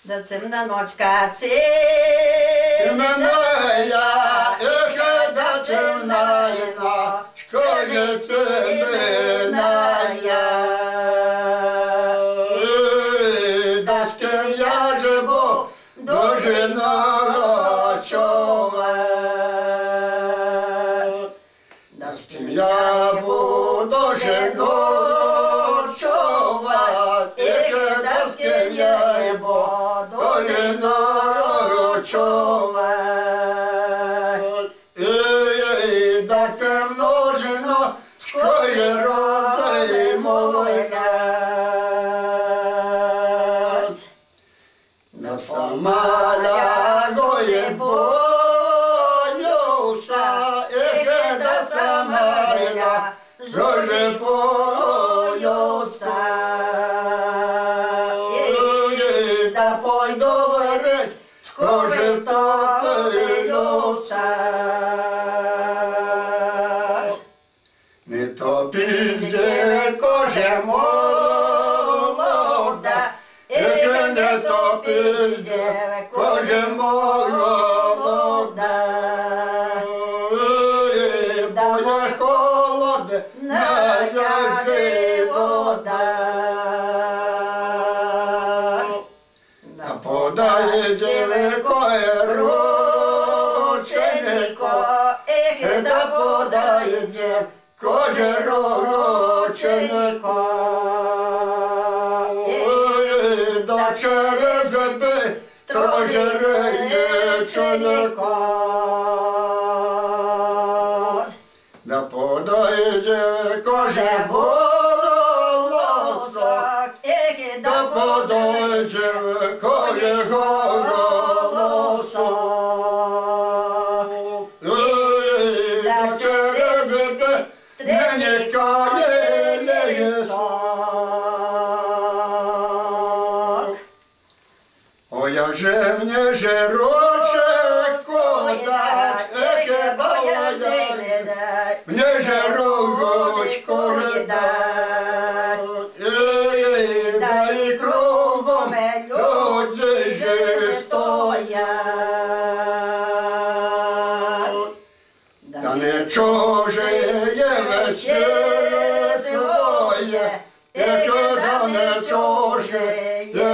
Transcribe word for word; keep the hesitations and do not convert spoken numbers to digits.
Да цемна ночка Темная, эх, да темная, что je темная. Да с кем я живу, должна ночевать. Да с кем я буду ночевать, эх, да с кем я буду ночевать. Ей, да темно жено, шкоє розай молодь. Да сама лягоє боюся, эх, да сама я жоже боюся. Ей, да пойду в річку же топилюся. Не топіть, коже молода, эх, не топіть, коже молода. Ей, бо є холодна, я же вода. Да подай дівкою рученько, эх, да подай коже рученько. Ой, да через бистро річенько. Да подай коже голосок, эх, да подай коже голосок. Ой, да через стренька лісок. Ой, а же мне жирочек подать, эх, да я мне жирочку дать. Ей, да и кругом люди же стоять. Да не чужие весни своє, эх, да не чужие